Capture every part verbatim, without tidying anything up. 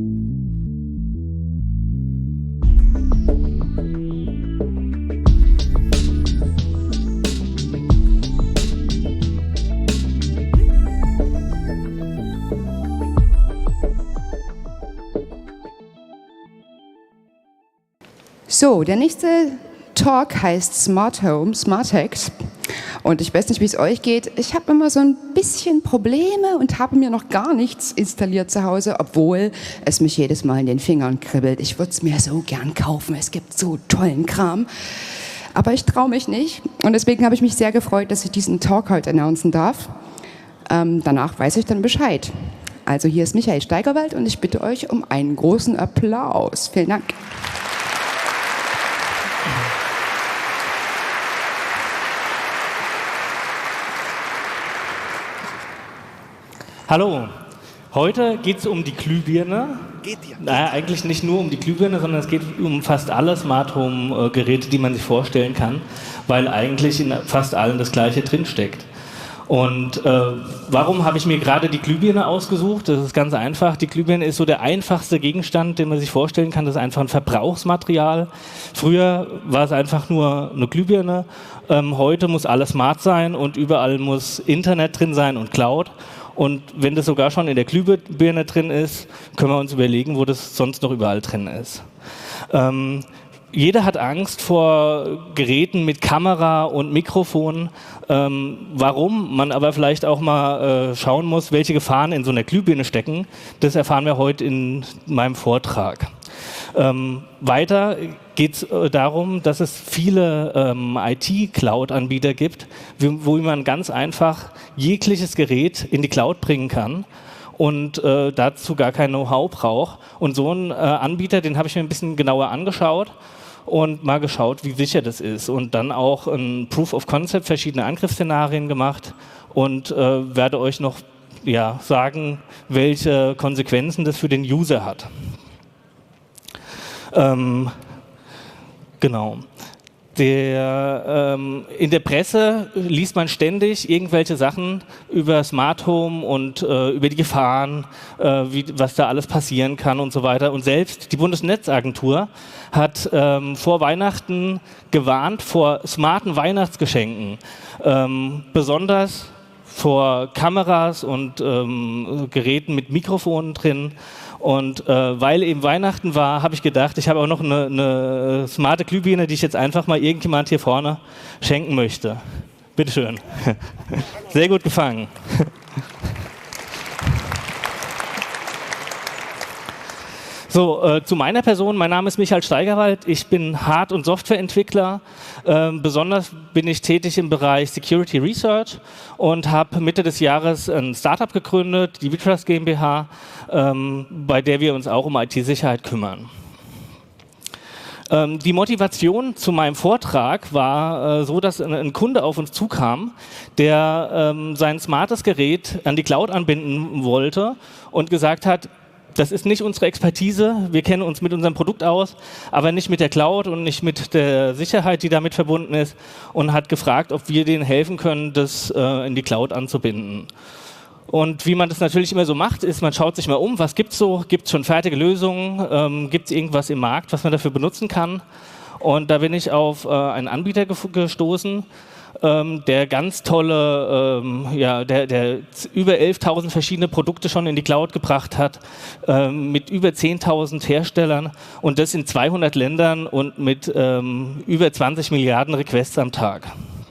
So, der nächste Talk heißt Smart Home, Smart Hacks. Und ich weiß nicht, wie es euch geht. Ich habe immer so ein bisschen Probleme und habe mir noch gar nichts installiert zu Hause, obwohl es mich jedes Mal in den Fingern kribbelt. Ich würde es mir so gern kaufen. Es gibt so tollen Kram. Aber ich traue mich nicht. Und deswegen habe ich mich sehr gefreut, dass ich diesen Talk heute announcen darf. Ähm, danach weiß ich dann Bescheid. Also hier ist Michael Steigerwald und ich bitte euch um einen großen Applaus. Vielen Dank. Hallo, heute geht es um die Glühbirne. Geht ja. Naja, eigentlich nicht nur um die Glühbirne, sondern es geht um fast alle Smart Home Geräte, die man sich vorstellen kann, weil eigentlich in fast allen das Gleiche drinsteckt. Und äh, warum habe ich mir gerade die Glühbirne ausgesucht? Das ist ganz einfach. Die Glühbirne ist so der einfachste Gegenstand, den man sich vorstellen kann. Das ist einfach ein Verbrauchsmaterial. Früher war es einfach nur eine Glühbirne. Ähm, heute muss alles smart sein und überall muss Internet drin sein und Cloud. Und wenn das sogar schon in der Glühbirne drin ist, können wir uns überlegen, wo das sonst noch überall drin ist. Ähm, jeder hat Angst vor Geräten mit Kamera und Mikrofon. Ähm, warum man aber vielleicht auch mal äh, schauen muss, welche Gefahren in so einer Glühbirne stecken, das erfahren wir heute in meinem Vortrag. Ähm, weiter geht es äh, darum, dass es viele ähm, I T-Cloud-Anbieter gibt, wie, wo man ganz einfach jegliches Gerät in die Cloud bringen kann und äh, dazu gar kein Know-how braucht. Und so einen äh, Anbieter, den habe ich mir ein bisschen genauer angeschaut und mal geschaut, wie sicher das ist. Und dann auch ein Proof of Concept, verschiedene Angriffsszenarien gemacht und äh, werde euch noch ja, sagen, welche Konsequenzen das für den User hat. Ähm, genau. Der, ähm, in der Presse liest man ständig irgendwelche Sachen über Smart Home und äh, über die Gefahren, äh, wie, was da alles passieren kann und so weiter. Und selbst die Bundesnetzagentur hat ähm, vor Weihnachten gewarnt vor smarten Weihnachtsgeschenken. Ähm, besonders vor Kameras und ähm, Geräten mit Mikrofonen drin. Und äh, weil eben Weihnachten war, habe ich gedacht, ich habe auch noch eine, eine smarte Glühbirne, die ich jetzt einfach mal irgendjemand hier vorne schenken möchte. Bitte schön. Sehr gut gefangen. So, äh, zu meiner Person. Mein Name ist Michael Steigerwald. Ich bin Hard- und Softwareentwickler. Ähm, besonders bin ich tätig im Bereich Security Research und habe Mitte des Jahres ein Startup gegründet, die Vitrust GmbH, ähm, bei der wir uns auch um I T-Sicherheit kümmern. Ähm, die Motivation zu meinem Vortrag war äh, so, dass ein, ein Kunde auf uns zukam, der ähm, sein smartes Gerät an die Cloud anbinden wollte und gesagt hat, das ist nicht unsere Expertise, wir kennen uns mit unserem Produkt aus, aber nicht mit der Cloud und nicht mit der Sicherheit, die damit verbunden ist, und hat gefragt, ob wir denen helfen können, das äh, in die Cloud anzubinden. Und wie man das natürlich immer so macht, ist, man schaut sich mal um, was gibt es so, gibt es schon fertige Lösungen, ähm, gibt es irgendwas im Markt, was man dafür benutzen kann. Und da bin ich auf äh, einen Anbieter ge gestoßen, Ähm, der ganz tolle, ähm, ja, der, der über elftausend verschiedene Produkte schon in die Cloud gebracht hat, ähm, mit über zehntausend Herstellern und das in zweihundert Ländern und mit ähm, über zwanzig Milliarden Requests am Tag.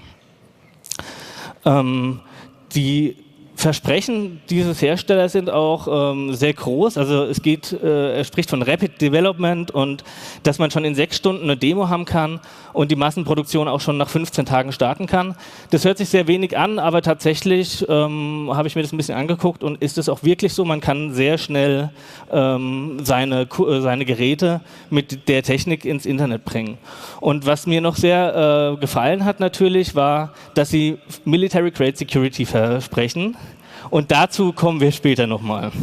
Ähm, die Versprechen dieses Herstellers sind auch ähm, sehr groß. Also es geht, äh, er spricht von Rapid Development und dass man schon in sechs Stunden eine Demo haben kann und die Massenproduktion auch schon nach fünfzehn Tagen starten kann. Das hört sich sehr wenig an, aber tatsächlich ähm, habe ich mir das ein bisschen angeguckt und ist es auch wirklich so, man kann sehr schnell ähm, seine, seine Geräte mit der Technik ins Internet bringen. Und was mir noch sehr äh, gefallen hat natürlich, war, dass sie Military Grade Security versprechen. Und dazu kommen wir später nochmal.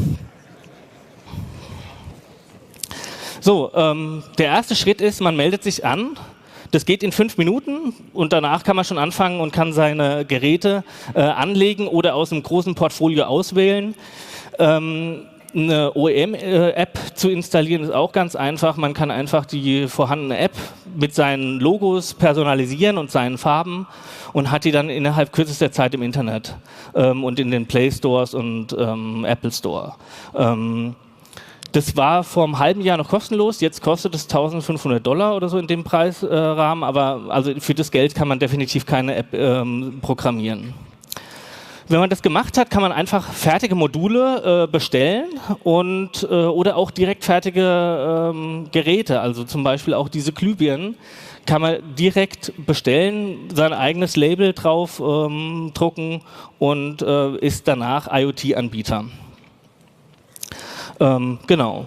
So, ähm, der erste Schritt ist, man meldet sich an. Das geht in fünf Minuten und danach kann man schon anfangen und kann seine Geräte äh, anlegen oder aus einem großen Portfolio auswählen. Ähm, eine O E M-App zu installieren ist auch ganz einfach. Man kann einfach die vorhandene App mit seinen Logos personalisieren und seinen Farben und hat die dann innerhalb kürzester Zeit im Internet ähm, und in den Play Stores und ähm, Apple Store. Ähm, das war vor einem halben Jahr noch kostenlos, jetzt kostet es eintausendfünfhundert Dollar oder so in dem Preisrahmen, aber also für das Geld kann man definitiv keine App ähm, programmieren. Wenn man das gemacht hat, kann man einfach fertige Module äh, bestellen und, äh, oder auch direkt fertige ähm, Geräte, also zum Beispiel auch diese Glühbirnen, kann man direkt bestellen, sein eigenes Label drauf ähm, drucken und äh, ist danach IoT-Anbieter. Ähm, genau.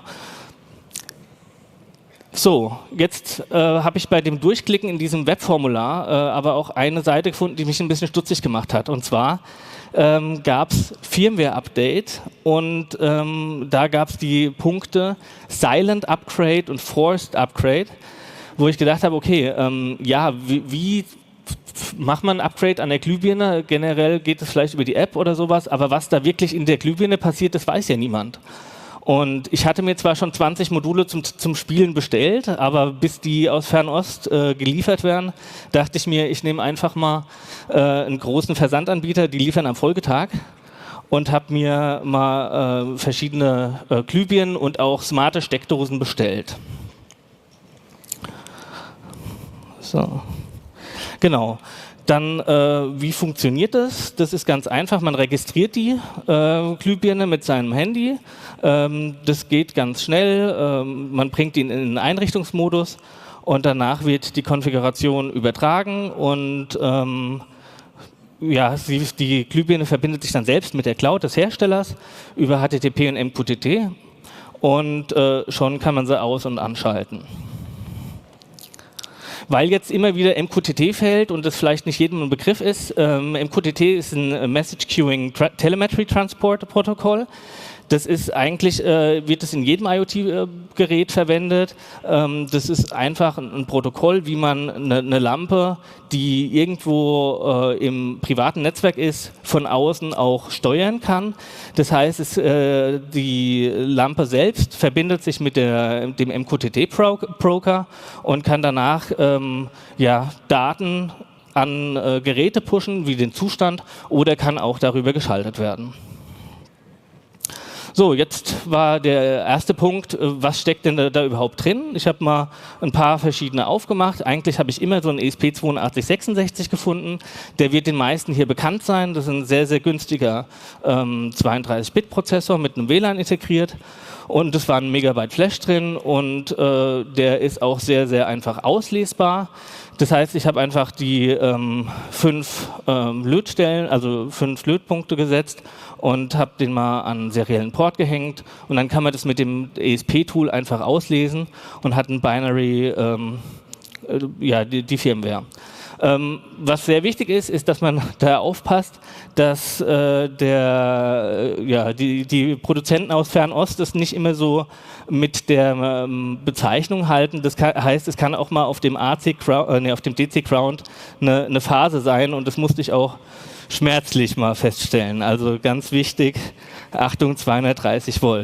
So, jetzt äh, habe ich bei dem Durchklicken in diesem Webformular äh, aber auch eine Seite gefunden, die mich ein bisschen stutzig gemacht hat. Und zwar ähm, gab es Firmware-Update und ähm, da gab es die Punkte Silent Upgrade und Forced Upgrade, wo ich gedacht habe, okay, ähm, ja, wie, wie macht man ein Upgrade an der Glühbirne? Generell geht es vielleicht über die App oder sowas, aber was da wirklich in der Glühbirne passiert, das weiß ja niemand. Und ich hatte mir zwar schon zwanzig Module zum, zum Spielen bestellt, aber bis die aus Fernost äh, geliefert werden, dachte ich mir, ich nehme einfach mal äh, einen großen Versandanbieter, die liefern am Folgetag, und habe mir mal äh, verschiedene äh, Glühbirnen und auch smarte Steckdosen bestellt. So, genau. Dann, äh, wie funktioniert das? Das ist ganz einfach. Man registriert die äh, Glühbirne mit seinem Handy. Ähm, das geht ganz schnell. Ähm, man bringt ihn in den Einrichtungsmodus und danach wird die Konfiguration übertragen und ähm, ja, sie, die Glühbirne verbindet sich dann selbst mit der Cloud des Herstellers über H T T P und M Q T T und äh, schon kann man sie aus- und anschalten. Weil jetzt immer wieder M Q T T fällt und das vielleicht nicht jedem ein Begriff ist, ähm, M Q T T ist ein Message Queuing Tra Telemetry Transport Protocol. Das ist eigentlich, äh, wird es in jedem IoT-Gerät verwendet. Ähm, das ist einfach ein, ein Protokoll, wie man eine, eine Lampe, die irgendwo äh, im privaten Netzwerk ist, von außen auch steuern kann. Das heißt, es, äh, die Lampe selbst verbindet sich mit der, dem M Q T T-Broker und kann danach ähm, ja, Daten an äh, Geräte pushen, wie den Zustand, oder kann auch darüber geschaltet werden. So, jetzt war der erste Punkt, was steckt denn da, da überhaupt drin? Ich habe mal ein paar verschiedene aufgemacht. Eigentlich habe ich immer so einen E S P zwei sechsundsechzig gefunden. Der wird den meisten hier bekannt sein. Das ist ein sehr, sehr günstiger ähm, zweiunddreißig Bit Prozessor mit einem W L A N integriert. Und es war ein Megabyte Flash drin und äh, der ist auch sehr, sehr einfach auslesbar. Das heißt, ich habe einfach die ähm, fünf ähm, Lötstellen, also fünf Lötpunkte gesetzt und habe den mal an einen seriellen Port gehängt und dann kann man das mit dem E S P-Tool einfach auslesen und hat ein Binary, ähm, äh, ja, die, die Firmware. Ähm, was sehr wichtig ist, ist, dass man da aufpasst, dass äh, der, äh, ja, die, die Produzenten aus Fernost das nicht immer so mit der ähm, Bezeichnung halten. Das kann, heißt, es kann auch mal auf dem, A C Ground, äh, nee, auf dem D C Ground eine, eine Phase sein und das musste ich auch schmerzlich mal feststellen. Also ganz wichtig, Achtung, zweihundertdreißig Volt.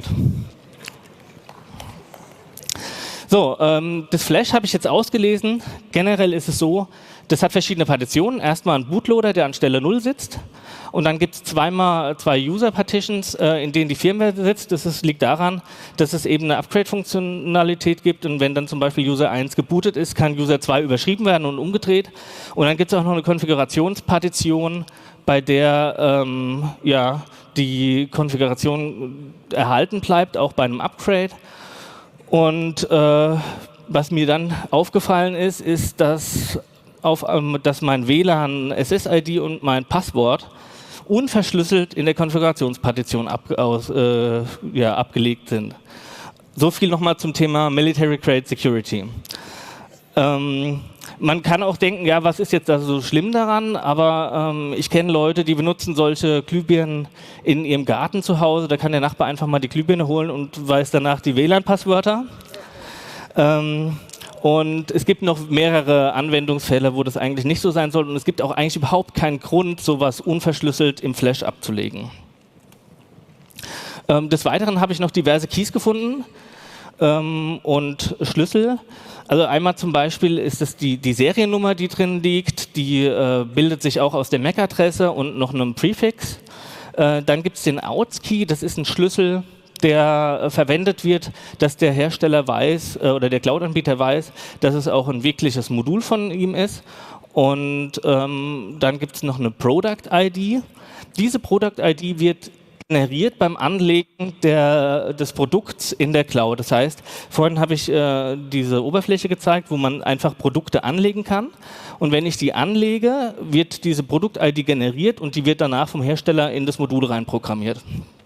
So, ähm, das Flash habe ich jetzt ausgelesen. Generell ist es so, das hat verschiedene Partitionen. Erstmal ein Bootloader, der an Stelle null sitzt. Und dann gibt es zweimal zwei User-Partitions, äh, in denen die Firmware sitzt. Das ist, liegt daran, dass es eben eine Upgrade-Funktionalität gibt. Und wenn dann zum Beispiel User eins gebootet ist, kann User zwei überschrieben werden und umgedreht. Und dann gibt es auch noch eine Konfigurationspartition, bei der ähm, ja, die Konfiguration erhalten bleibt, auch bei einem Upgrade. Und äh, was mir dann aufgefallen ist, ist, dass, auf, ähm, dass mein W L A N, S S I D und mein Passwort unverschlüsselt in der Konfigurationspartition ab, aus, äh, ja, abgelegt sind. So viel nochmal zum Thema Military Grade Security. Ähm, man kann auch denken, ja, was ist jetzt da so schlimm daran? Aber ähm, ich kenne Leute, die benutzen solche Glühbirnen in ihrem Garten zu Hause. Da kann der Nachbar einfach mal die Glühbirne holen und weiß danach die W L A N-Passwörter. Ähm, und es gibt noch mehrere Anwendungsfälle, wo das eigentlich nicht so sein soll. Und es gibt auch eigentlich überhaupt keinen Grund, sowas unverschlüsselt im Flash abzulegen. Ähm, des Weiteren habe ich noch diverse Keys gefunden ähm, und Schlüssel. Also einmal zum Beispiel ist es die, die Seriennummer, die drin liegt, die äh, bildet sich auch aus der M A C-Adresse und noch einem Prefix. Äh, dann gibt es den Outs-Key, das ist ein Schlüssel, der äh, verwendet wird, dass der Hersteller weiß äh, oder der Cloud-Anbieter weiß, dass es auch ein wirkliches Modul von ihm ist. Und ähm, dann gibt es noch eine Product-I D. Diese Product-I D wird generiert beim Anlegen der, des Produkts in der Cloud. Das heißt, vorhin habe ich äh, diese Oberfläche gezeigt, wo man einfach Produkte anlegen kann. Und wenn ich die anlege, wird diese Produkt-I D generiert und die wird danach vom Hersteller in das Modul reinprogrammiert.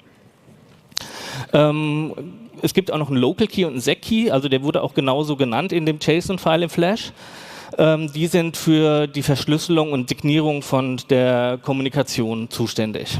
Ähm, es gibt auch noch einen Local Key und einen S E C Key, also der wurde auch genauso genannt in dem JSON-File im Flash. Ähm, die sind für die Verschlüsselung und Signierung von der Kommunikation zuständig.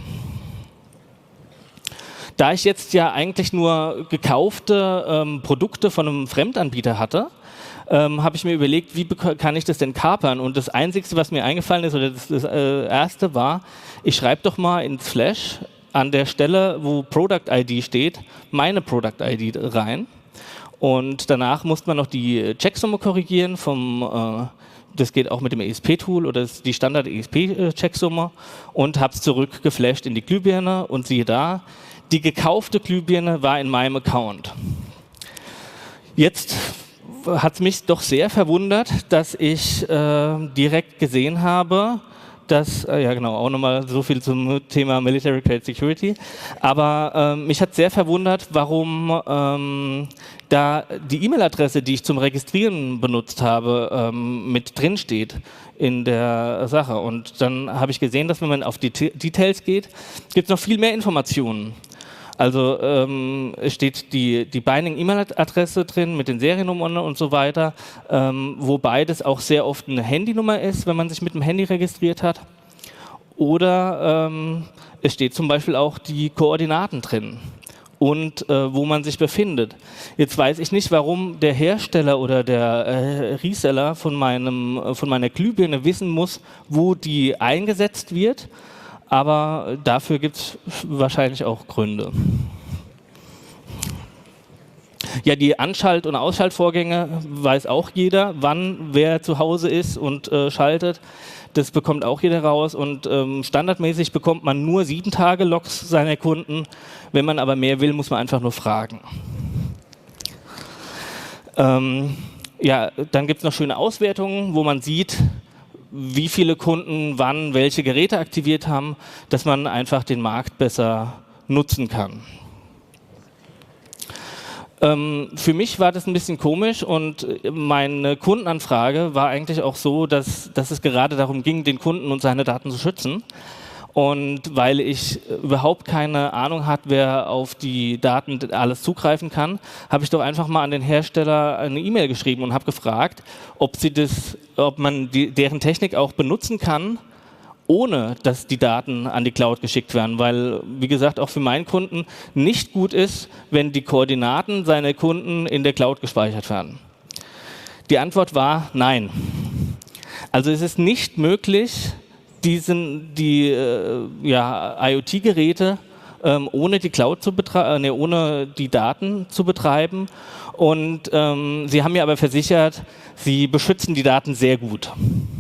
Da ich jetzt ja eigentlich nur gekaufte ähm, Produkte von einem Fremdanbieter hatte, ähm, habe ich mir überlegt, wie kann ich das denn kapern? Und das Einzige, was mir eingefallen ist, oder das, das äh, Erste war, ich schreibe doch mal ins Flash an der Stelle, wo Product-I D steht, meine Product-I D rein. Und danach musste man noch die Checksumme korrigieren vom äh, das geht auch mit dem E S P-Tool oder die Standard-E S P-Checksumme und habe es zurückgeflasht in die Glühbirne und siehe da, die gekaufte Glühbirne war in meinem Account. Jetzt hat es mich doch sehr verwundert, dass ich äh, direkt gesehen habe, dass, äh, ja genau, auch nochmal so viel zum Thema Military Grade Security, aber äh, mich hat sehr verwundert, warum ähm, da die E-Mail-Adresse, die ich zum Registrieren benutzt habe, ähm, mit drin steht in der Sache. Und dann habe ich gesehen, dass wenn man auf die T- Details geht, gibt es noch viel mehr Informationen. Also ähm, es steht die, die Binding-E-Mail-Adresse drin mit den Seriennummern und so weiter, ähm, wobei das auch sehr oft eine Handynummer ist, wenn man sich mit dem Handy registriert hat. Oder ähm, es steht zum Beispiel auch die Koordinaten drin und äh, wo man sich befindet. Jetzt weiß ich nicht, warum der Hersteller oder der äh, Reseller von, meinem, von meiner Glühbirne wissen muss, wo die eingesetzt wird. Aber dafür gibt es wahrscheinlich auch Gründe. Ja, die Anschalt- und Ausschaltvorgänge weiß auch jeder, wann wer zu Hause ist und äh, schaltet. Das bekommt auch jeder raus und ähm, standardmäßig bekommt man nur sieben Tage Logs seiner Kunden. Wenn man aber mehr will, muss man einfach nur fragen. Ähm, ja, dann gibt es noch schöne Auswertungen, wo man sieht, wie viele Kunden wann welche Geräte aktiviert haben, dass man einfach den Markt besser nutzen kann. Ähm, für mich war das ein bisschen komisch und meine Kundenanfrage war eigentlich auch so, dass, dass es gerade darum ging, den Kunden und seine Daten zu schützen. Und weil ich überhaupt keine Ahnung hatte, wer auf die Daten alles zugreifen kann, habe ich doch einfach mal an den Hersteller eine E-Mail geschrieben und habe gefragt, ob sie das, ob man die, deren Technik auch benutzen kann, ohne dass die Daten an die Cloud geschickt werden. Weil, wie gesagt, auch für meinen Kunden nicht gut ist, wenn die Koordinaten seiner Kunden in der Cloud gespeichert werden. Die Antwort war nein. Also es ist nicht möglich, diesen, die äh, ja, IoT-Geräte ähm, ohne die Cloud zu betreiben, äh, nee, ohne die Daten zu betreiben. Und ähm, sie haben mir aber versichert, sie beschützen die Daten sehr gut.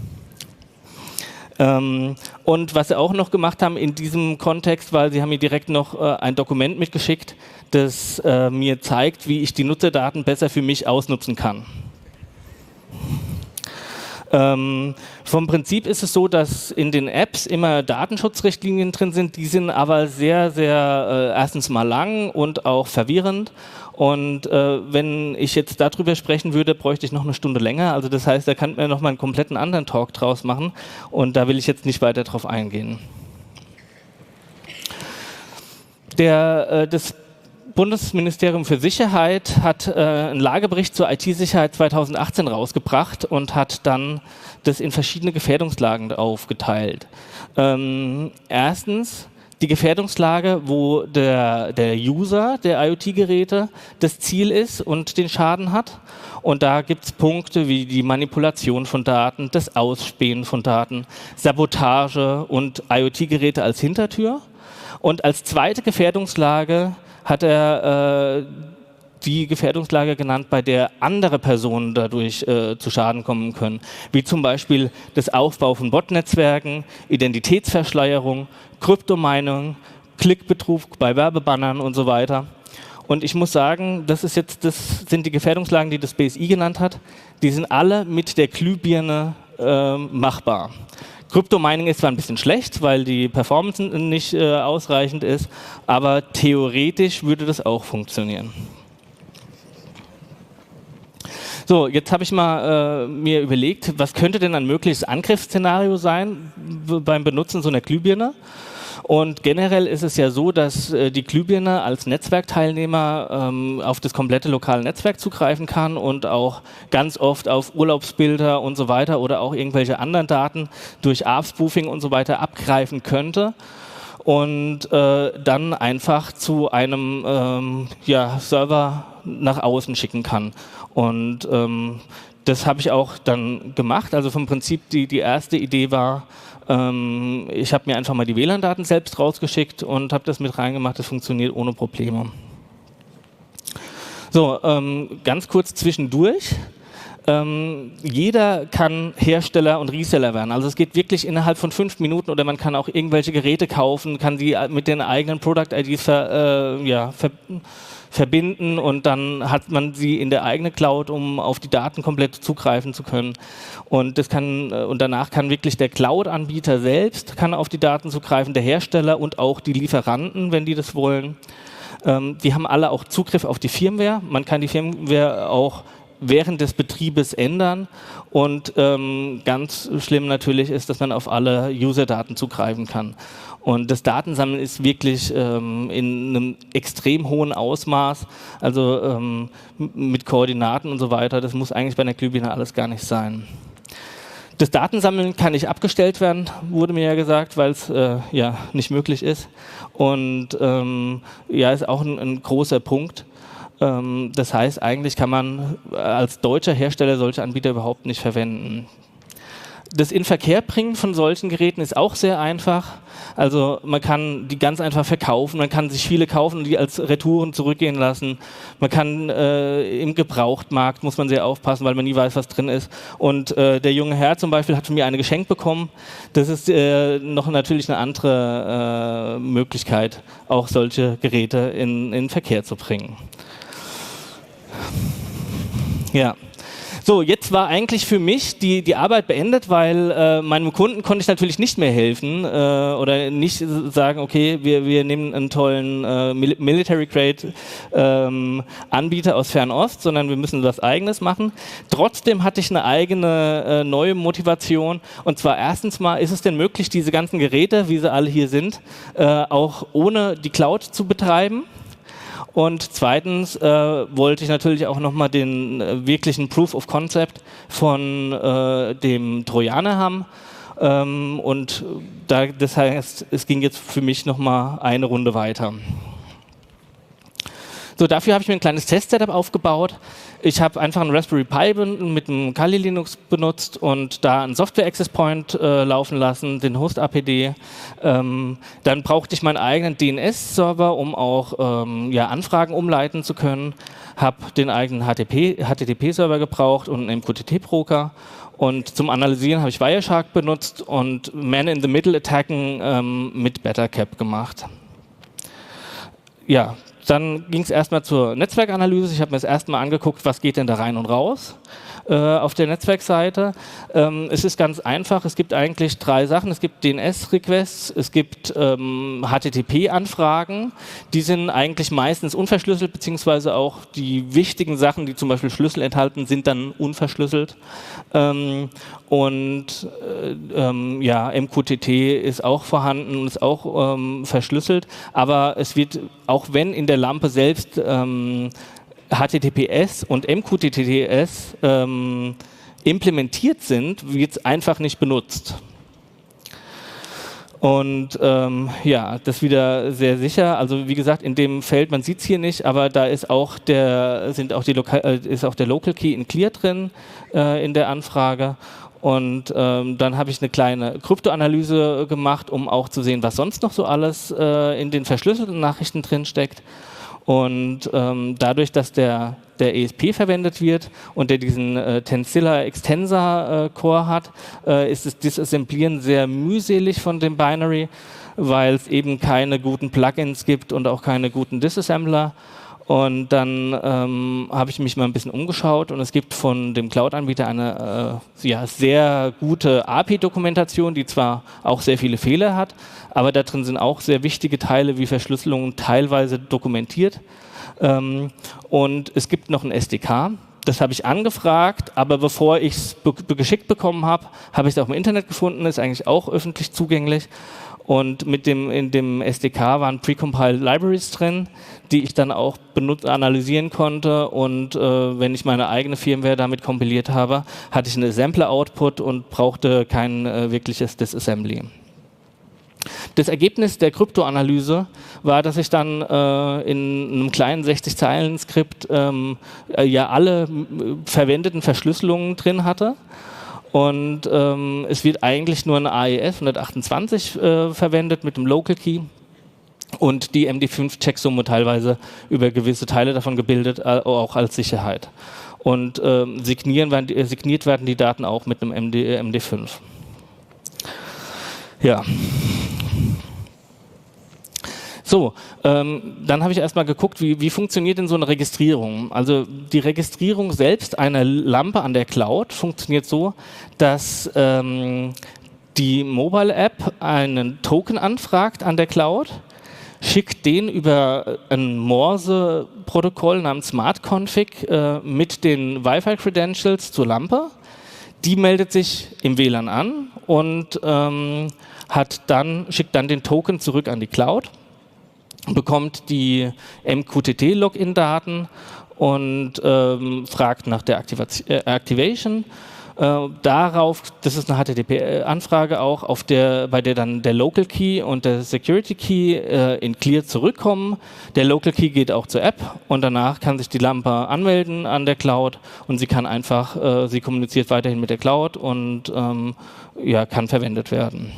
Ähm, und was sie auch noch gemacht haben in diesem Kontext, weil sie haben mir direkt noch äh, ein Dokument mitgeschickt, das äh, mir zeigt, wie ich die Nutzerdaten besser für mich ausnutzen kann. Ähm, vom Prinzip ist es so, dass in den Apps immer Datenschutzrichtlinien drin sind, die sind aber sehr, sehr äh, erstens mal lang und auch verwirrend. Und äh, wenn ich jetzt darüber sprechen würde, bräuchte ich noch eine Stunde länger. Also das heißt, da kann man noch mal einen kompletten anderen Talk draus machen und da will ich jetzt nicht weiter drauf eingehen. Der, äh, das Bundesministerium für Sicherheit hat äh, einen Lagebericht zur I T-Sicherheit zweitausendachtzehn rausgebracht und hat dann das in verschiedene Gefährdungslagen aufgeteilt. Ähm, erstens die Gefährdungslage, wo der, der User der IoT-Geräte das Ziel ist und den Schaden hat. Und da gibt es Punkte wie die Manipulation von Daten, das Ausspähen von Daten, Sabotage und IoT-Geräte als Hintertür. Und als zweite Gefährdungslage hat er äh, die Gefährdungslage genannt, bei der andere Personen dadurch äh, zu Schaden kommen können, wie zum Beispiel das Aufbau von Botnetzwerken, Identitätsverschleierung, Kryptomining, Klickbetrug bei Werbebannern und so weiter. Und ich muss sagen, das, ist jetzt, das sind die Gefährdungslagen, die das B S I genannt hat, die sind alle mit der Glühbirne äh, machbar. Kryptomining ist zwar ein bisschen schlecht, weil die Performance nicht äh, ausreichend ist, aber theoretisch würde das auch funktionieren. So, jetzt habe ich mal äh, mir überlegt, was könnte denn ein mögliches Angriffsszenario sein beim Benutzen so einer Glühbirne? Und generell ist es ja so, dass äh, die Glühbirne als Netzwerkteilnehmer ähm, auf das komplette lokale Netzwerk zugreifen kann und auch ganz oft auf Urlaubsbilder und so weiter oder auch irgendwelche anderen Daten durch A R P-Spoofing und so weiter abgreifen könnte. Und äh, dann einfach zu einem ähm, ja, Server nach außen schicken kann. Und ähm, das habe ich auch dann gemacht. Also vom Prinzip, die, die erste Idee war, ähm, ich habe mir einfach mal die W L A N-Daten selbst rausgeschickt und habe das mit reingemacht. Das funktioniert ohne Probleme. So, ähm, ganz kurz zwischendurch. Ähm, jeder kann Hersteller und Reseller werden. Also es geht wirklich innerhalb von fünf Minuten oder man kann auch irgendwelche Geräte kaufen, kann die mit den eigenen Product-I Ds ver, äh, ja, ver, verbinden und dann hat man sie in der eigenen Cloud, um auf die Daten komplett zugreifen zu können. Und das kann und danach kann wirklich der Cloud-Anbieter selbst kann auf die Daten zugreifen, der Hersteller und auch die Lieferanten, wenn die das wollen. Ähm, die haben alle auch Zugriff auf die Firmware. Man kann die Firmware auch während des Betriebes ändern und ähm, ganz schlimm natürlich ist, dass man auf alle User-Daten zugreifen kann. Und das Datensammeln ist wirklich ähm, in einem extrem hohen Ausmaß, also ähm, mit Koordinaten und so weiter, das muss eigentlich bei einer Glühbirne alles gar nicht sein. Das Datensammeln kann nicht abgestellt werden, wurde mir ja gesagt, weil es äh, ja nicht möglich ist und ähm, ja, ist auch ein, ein großer Punkt. Das heißt, eigentlich kann man als deutscher Hersteller solche Anbieter überhaupt nicht verwenden. Das Inverkehrbringen von solchen Geräten ist auch sehr einfach. Also man kann die ganz einfach verkaufen, man kann sich viele kaufen und die als Retouren zurückgehen lassen. Man kann äh, im Gebrauchtmarkt, muss man sehr aufpassen, weil man nie weiß, was drin ist. Und äh, der junge Herr zum Beispiel hat von mir eine geschenkt bekommen. Das ist äh, noch natürlich eine andere äh, Möglichkeit, auch solche Geräte in, in den Verkehr zu bringen. Ja. So, jetzt war eigentlich für mich die, die Arbeit beendet, weil äh, meinem Kunden konnte ich natürlich nicht mehr helfen äh, oder nicht sagen, okay, wir, wir nehmen einen tollen äh, Military-Grade ähm, Anbieter aus Fernost, sondern wir müssen was Eigenes machen. Trotzdem hatte ich eine eigene äh, neue Motivation und zwar erstens mal, ist es denn möglich, diese ganzen Geräte, wie sie alle hier sind, äh, auch ohne die Cloud zu betreiben? Und zweitens äh, wollte ich natürlich auch nochmal den äh, wirklichen Proof of Concept von äh, dem Trojaner haben. Ähm, und da, das heißt, es ging jetzt für mich nochmal eine Runde weiter. So, dafür habe ich mir ein kleines Test-Setup aufgebaut. Ich habe einfach einen Raspberry Pi mit einem Kali Linux benutzt und da einen Software Access Point äh, laufen lassen, den Host A P D. Ähm, dann brauchte ich meinen eigenen D N S-Server, um auch ähm, ja, Anfragen umleiten zu können. Habe den eigenen H T T P-Server gebraucht und einen M Q T T-Broker. Und zum Analysieren habe ich Wireshark benutzt und Man-in-the-Middle-Attacken ähm, mit BetterCap gemacht. Ja. Dann ging es erstmal zur Netzwerkanalyse. Ich habe mir das erstmal angeguckt, was geht denn da rein und raus äh, auf der Netzwerkseite. Ähm, es ist ganz einfach. Es gibt eigentlich drei Sachen. Es gibt D N S-Requests, es gibt ähm, H T T P-Anfragen. Die sind eigentlich meistens unverschlüsselt, beziehungsweise auch die wichtigen Sachen, die zum Beispiel Schlüssel enthalten, sind dann unverschlüsselt. Ähm, und äh, ähm, ja, M Q T T ist auch vorhanden und ist auch ähm, verschlüsselt. Aber es wird, auch wenn in der Lampe selbst ähm, H T T P S und M Q T T S ähm, implementiert sind, wird es einfach nicht benutzt. Und ähm, ja, das wieder sehr sicher. Also wie gesagt, in dem Feld, man sieht es hier nicht, aber da ist auch der, sind auch die Loka äh, ist auch der Local Key in Clear drin äh, in der Anfrage. Und ähm, dann habe ich eine kleine Kryptoanalyse gemacht, um auch zu sehen, was sonst noch so alles äh, in den verschlüsselten Nachrichten drin steckt. Und ähm, dadurch, dass der, der E S P verwendet wird und der diesen äh, Tensilla Extensor äh, Core hat, äh, ist das Disassemblieren sehr mühselig von dem Binary, weil es eben keine guten Plugins gibt und auch keine guten Disassembler. Und dann ähm, habe ich mich mal ein bisschen umgeschaut und es gibt von dem Cloud-Anbieter eine äh, ja, sehr gute A P I-Dokumentation, die zwar auch sehr viele Fehler hat, aber da drin sind auch sehr wichtige Teile wie Verschlüsselung teilweise dokumentiert. Ähm, und es gibt noch ein S D K. Das habe ich angefragt, aber bevor ich es be geschickt bekommen habe, habe ich es auch im Internet gefunden, ist eigentlich auch öffentlich zugänglich. Und mit dem, in dem S D K waren precompiled Libraries drin, die ich dann auch benutzt, analysieren konnte. Und äh, wenn ich meine eigene Firmware damit kompiliert habe, hatte ich einen Assembler-Output und brauchte kein äh, wirkliches Disassembly. Das Ergebnis der Kryptoanalyse war, dass ich dann äh, in einem kleinen sechzig Zeilen Skript ähm, äh, ja alle verwendeten Verschlüsselungen drin hatte. Und ähm, es wird eigentlich nur eine A E S hundertachtundzwanzig äh, verwendet mit dem Local Key und die M D fünf Checksumme teilweise über gewisse Teile davon gebildet, äh, auch als Sicherheit. Und ähm, signieren werden, äh, signiert werden die Daten auch mit einem M D, äh, M D fünf. Ja. So, ähm, dann habe ich erstmal geguckt, wie, wie funktioniert denn so eine Registrierung? Also die Registrierung selbst einer Lampe an der Cloud funktioniert so, dass ähm, die Mobile App einen Token anfragt an der Cloud, schickt den über ein Morse-Protokoll namens SmartConfig äh, mit den Wi-Fi-Credentials zur Lampe. Die meldet sich im W L A N an und ähm, hat dann, schickt dann den Token zurück an die Cloud, bekommt die M Q T T-Login-Daten und ähm, fragt nach der Aktivation, äh, Activation. Äh, darauf, das ist eine H T T P-Anfrage auch, auf der, bei der dann der Local Key und der Security Key äh, in Clear zurückkommen. Der Local Key geht auch zur App und danach kann sich die Lampe anmelden an der Cloud und sie kann einfach, äh, sie kommuniziert weiterhin mit der Cloud und ähm, ja, kann verwendet werden.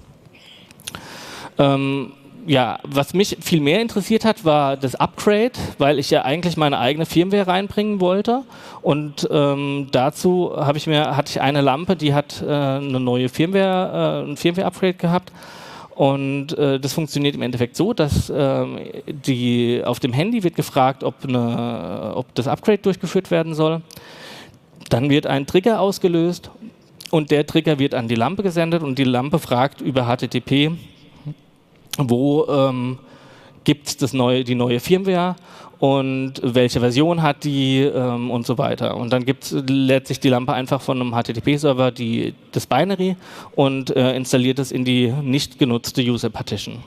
Ähm, Ja, was mich viel mehr interessiert hat, war das Upgrade, weil ich ja eigentlich meine eigene Firmware reinbringen wollte. Und ähm, dazu habe ich mir, hatte ich eine Lampe, die hat äh, eine neue Firmware, äh, ein Firmware-Upgrade gehabt. Und äh, das funktioniert im Endeffekt so, dass äh, die, auf dem Handy wird gefragt, ob, eine, ob das Upgrade durchgeführt werden soll. Dann wird ein Trigger ausgelöst und der Trigger wird an die Lampe gesendet und die Lampe fragt über H T T P, wo ähm, gibt es neue, die neue Firmware und welche Version hat die ähm, und so weiter. Und dann gibt's, lädt sich die Lampe einfach von einem H T T P-Server die, das Binary und äh, installiert es in die nicht genutzte User-Partition.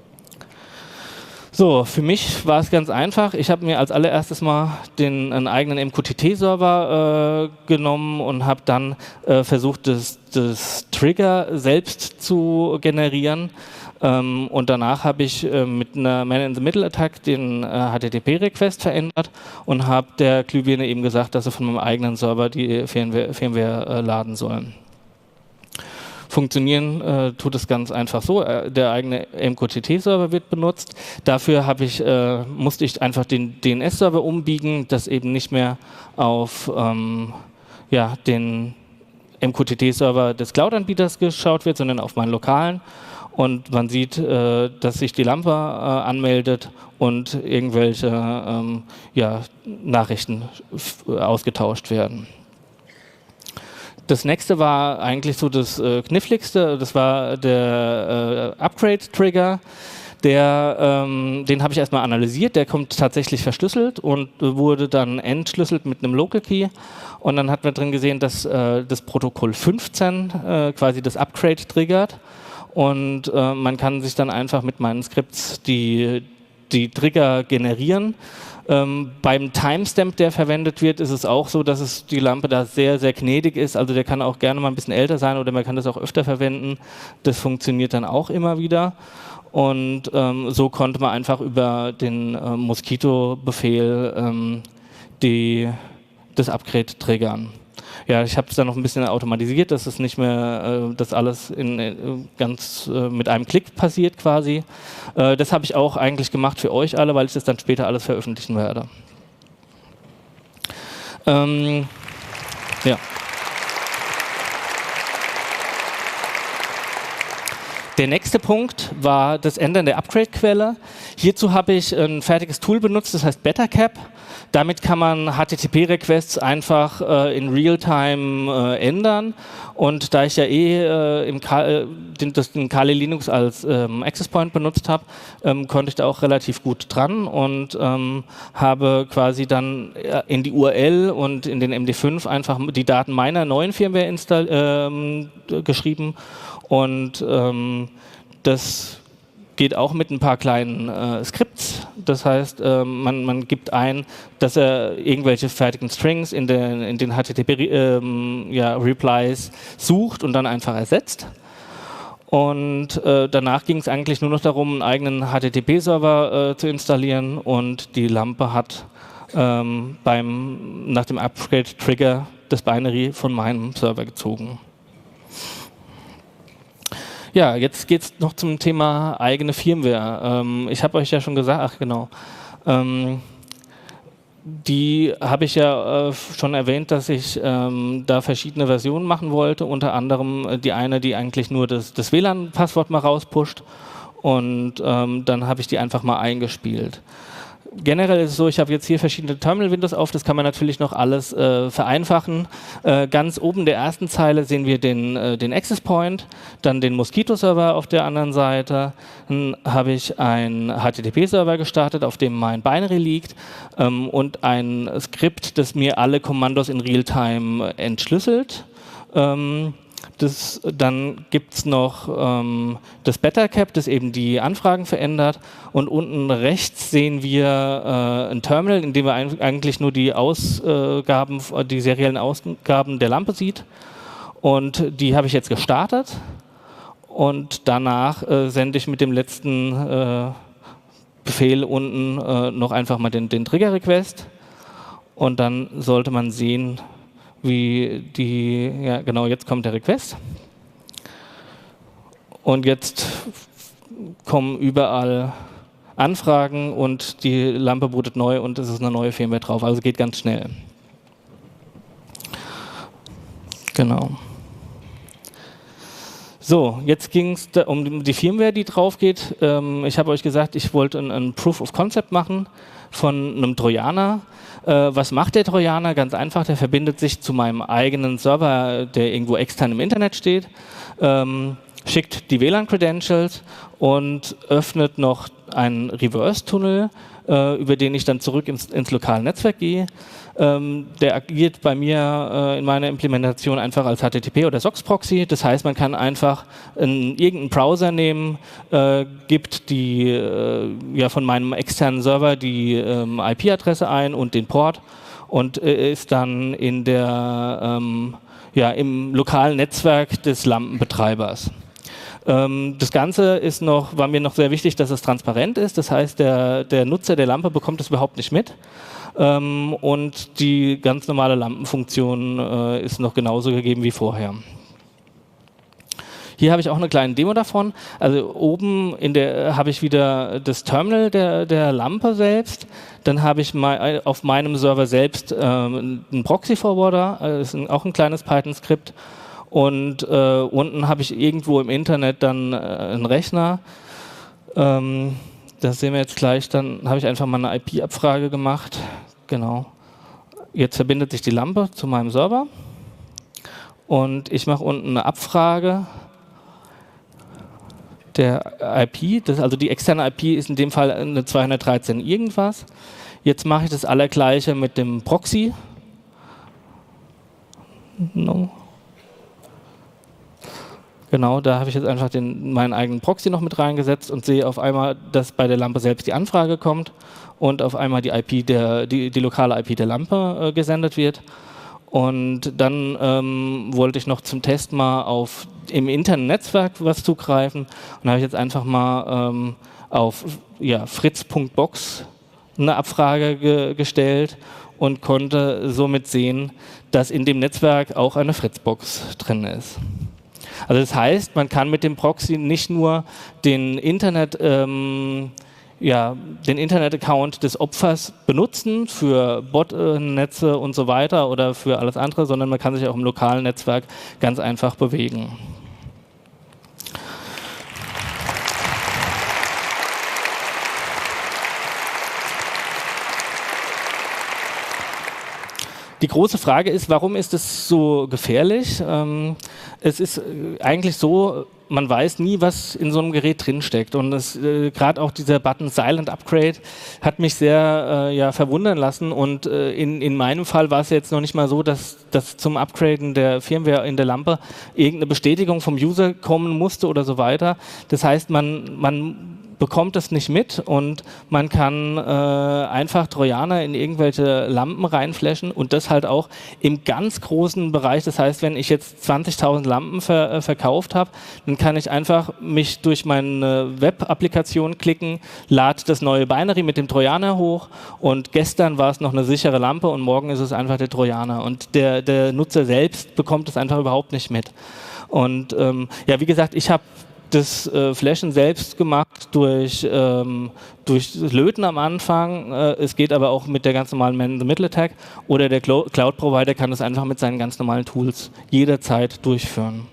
So, für mich war es ganz einfach. Ich habe mir als allererstes mal den, einen eigenen M Q T T-Server äh, genommen und habe dann äh, versucht, das, das Trigger selbst zu generieren. Ähm, und danach habe ich äh, mit einer Man-in-the-Middle-Attack den äh, H T T P-Request verändert und habe der Glühbirne eben gesagt, dass sie von meinem eigenen Server die Firmware, Firmware äh, laden sollen. Funktionieren äh, tut es ganz einfach so. Äh, der eigene M Q T T-Server wird benutzt. Dafür habe ich, äh, musste ich einfach den D N S-Server umbiegen, dass eben nicht mehr auf ähm, ja, den M Q T T-Server des Cloud-Anbieters geschaut wird, sondern auf meinen lokalen. Und man sieht, äh, dass sich die Lampe äh, anmeldet und irgendwelche ähm, ja, Nachrichten ausgetauscht werden. Das nächste war eigentlich so das äh, kniffligste, das war der äh, Upgrade-Trigger. Der, ähm, den habe ich erstmal analysiert, der kommt tatsächlich verschlüsselt und wurde dann entschlüsselt mit einem Local Key. Und dann hat man drin gesehen, dass äh, das Protokoll fünfzehn äh, quasi das Upgrade triggert. Und äh, man kann sich dann einfach mit meinen Skripts die, die Trigger generieren. Ähm, beim Timestamp, der verwendet wird, ist es auch so, dass es die Lampe da sehr, sehr gnädig ist. Also der kann auch gerne mal ein bisschen älter sein oder man kann das auch öfter verwenden. Das funktioniert dann auch immer wieder. Und ähm, so konnte man einfach über den äh, Mosquito-Befehl ähm, die, das Upgrade triggern. ja, ich habe es dann noch ein bisschen automatisiert, dass es nicht mehr, äh, dass alles in, äh, ganz äh, mit einem Klick passiert quasi. Äh, das habe ich auch eigentlich gemacht für euch alle, weil ich das dann später alles veröffentlichen werde. Ähm, ja. Der nächste Punkt war das Ändern der Upgrade-Quelle. Hierzu habe ich ein fertiges Tool benutzt, das heißt BetterCap. Damit kann man H T T P-Requests einfach äh, in Realtime äh, ändern. Und da ich ja eh äh, im Ka den, das, den Kali Linux als ähm, Access Point benutzt habe, ähm, konnte ich da auch relativ gut dran und ähm, habe quasi dann in die U R L und in den M D fünf einfach die Daten meiner neuen Firmware ähm, geschrieben. Und ähm, das geht auch mit ein paar kleinen äh, Skripts. Das heißt, äh, man, man gibt ein, dass er irgendwelche fertigen Strings in den, in den H T T P ähm, ja, Replies sucht und dann einfach ersetzt. Und äh, danach ging es eigentlich nur noch darum, einen eigenen H T T P-Server äh, zu installieren, und die Lampe hat ähm, beim, nach dem Upgrade-Trigger das Binary von meinem Server gezogen. Ja, jetzt geht es noch zum Thema eigene Firmware. Ähm, ich habe euch ja schon gesagt, ach genau, ähm, die habe ich ja äh, schon erwähnt, dass ich ähm, da verschiedene Versionen machen wollte, unter anderem äh, die eine, die eigentlich nur das, das W L A N-Passwort mal rauspusht, und ähm, dann habe ich die einfach mal eingespielt. Generell ist es so, ich habe jetzt hier verschiedene Terminal-Windows auf, das kann man natürlich noch alles äh, vereinfachen. Äh, ganz oben der ersten Zeile sehen wir den, äh, den Access Point, dann den Mosquito-Server auf der anderen Seite. Dann habe ich einen H T T P-Server gestartet, auf dem mein Binary liegt, ähm, und ein Skript, das mir alle Kommandos in Realtime entschlüsselt. Ähm, Das, dann gibt es noch ähm, das BetterCap, das eben die Anfragen verändert, und unten rechts sehen wir äh, ein Terminal, in dem wir ein, eigentlich nur die Ausgaben, die seriellen Ausgaben der Lampe sieht, und die habe ich jetzt gestartet, und danach äh, sende ich mit dem letzten äh, Befehl unten äh, noch einfach mal den, den Trigger-Request, und dann sollte man sehen, wie die, ja genau, jetzt kommt der Request, und jetzt kommen überall Anfragen und die Lampe bootet neu und es ist eine neue Firmware drauf, also geht ganz schnell. Genau. So, jetzt ging es um die Firmware, die drauf geht. Ähm, ich habe euch gesagt, ich wollte ein, ein Proof of Concept machen von einem Trojaner. Äh, was macht der Trojaner? Ganz einfach, der verbindet sich zu meinem eigenen Server, der irgendwo extern im Internet steht, ähm, schickt die W L A N-Credentials und öffnet noch einen Reverse-Tunnel, äh, über den ich dann zurück ins, ins lokale Netzwerk gehe. Ähm, der agiert bei mir äh, in meiner Implementation einfach als H T T P oder S O X-Proxy. Das heißt, man kann einfach einen, irgendeinen Browser nehmen, äh, gibt die, äh, ja, von meinem externen Server die ähm, I P-Adresse ein und den Port und äh, ist dann in der, ähm, ja, im lokalen Netzwerk des Lampenbetreibers. Das Ganze ist noch, war mir noch sehr wichtig, dass es transparent ist. Das heißt, der, der Nutzer der Lampe bekommt es überhaupt nicht mit. Ähm, und die ganz normale Lampenfunktion äh, ist noch genauso gegeben wie vorher. Hier habe ich auch eine kleine Demo davon. Also oben in der habe ich wieder das Terminal der, der Lampe selbst. Dann habe ich mein, auf meinem Server selbst ähm, einen Proxy-Forwarder, äh, das ist auch ein kleines Python-Skript. Und äh, unten habe ich irgendwo im Internet dann äh, einen Rechner. Ähm, das sehen wir jetzt gleich. Dann habe ich einfach mal eine I P-Abfrage gemacht. Genau. Jetzt verbindet sich die Lampe zu meinem Server. Und ich mache unten eine Abfrage der I P. Das, also die externe I P ist in dem Fall eine zweihundertdreizehn irgendwas. Jetzt mache ich das Allergleiche mit dem Proxy. No. Genau, da habe ich jetzt einfach den, meinen eigenen Proxy noch mit reingesetzt und sehe auf einmal, dass bei der Lampe selbst die Anfrage kommt und auf einmal die I P der, die, die lokale I P der Lampe äh, gesendet wird. Und dann ähm, wollte ich noch zum Test mal auf im internen Netzwerk was zugreifen und da habe ich jetzt einfach mal ähm, auf ja, fritz punkt box eine Abfrage ge gestellt und konnte somit sehen, dass in dem Netzwerk auch eine Fritzbox drin ist. Also das heißt, man kann mit dem Proxy nicht nur den Internet, ähm, ja, den Internet-Account des Opfers benutzen für Botnetze und so weiter oder für alles andere, sondern man kann sich auch im lokalen Netzwerk ganz einfach bewegen. Die große Frage ist, warum ist es so gefährlich? Ähm, es ist eigentlich so, man weiß nie, was in so einem Gerät drinsteckt. Und äh, gerade auch dieser Button Silent Upgrade hat mich sehr äh, ja, verwundern lassen. Und äh, in, in meinem Fall war es jetzt noch nicht mal so, dass, dass zum Upgraden der Firmware in der Lampe irgendeine Bestätigung vom User kommen musste oder so weiter. Das heißt, man, man bekommt es nicht mit und man kann äh, einfach Trojaner in irgendwelche Lampen reinflashen und das halt auch im ganz großen Bereich. Das heißt, wenn ich jetzt zwanzigtausend Lampen ver äh, verkauft habe, dann kann ich einfach mich durch meine Web-Applikation klicken, lade das neue Binary mit dem Trojaner hoch und gestern war es noch eine sichere Lampe und morgen ist es einfach der Trojaner und der, der Nutzer selbst bekommt es einfach überhaupt nicht mit. Und ähm, ja, wie gesagt, ich habe das äh, Flashen selbst gemacht durch, ähm, durch Löten am Anfang. Äh, es geht aber auch mit der ganz normalen Man-in-the-Middle-Attack oder der Cloud-Provider kann das einfach mit seinen ganz normalen Tools jederzeit durchführen.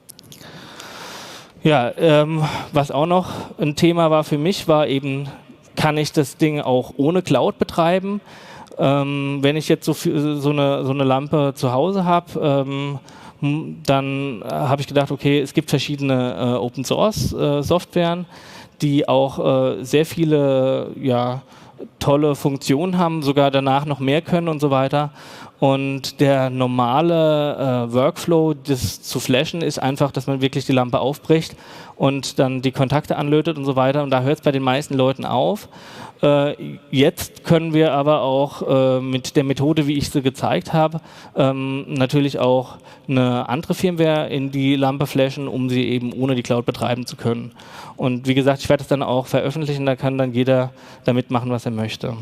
Ja, ähm, was auch noch ein Thema war für mich, war eben, kann ich das Ding auch ohne Cloud betreiben? Ähm, wenn ich jetzt so, viel, so, eine, so eine Lampe zu Hause habe, ähm, dann äh, habe ich gedacht, okay, es gibt verschiedene äh, Open-Source-Softwaren, äh, die auch äh, sehr viele ja, tolle Funktionen haben, sogar danach noch mehr können und so weiter. Und der normale äh, Workflow, das zu flashen, ist einfach, dass man wirklich die Lampe aufbricht und dann die Kontakte anlötet und so weiter. Und da hört es bei den meisten Leuten auf. Äh, jetzt können wir aber auch äh, mit der Methode, wie ich sie gezeigt habe, ähm, natürlich auch eine andere Firmware in die Lampe flashen, um sie eben ohne die Cloud betreiben zu können. Und wie gesagt, ich werde es dann auch veröffentlichen, da kann dann jeder damit machen, was er möchte.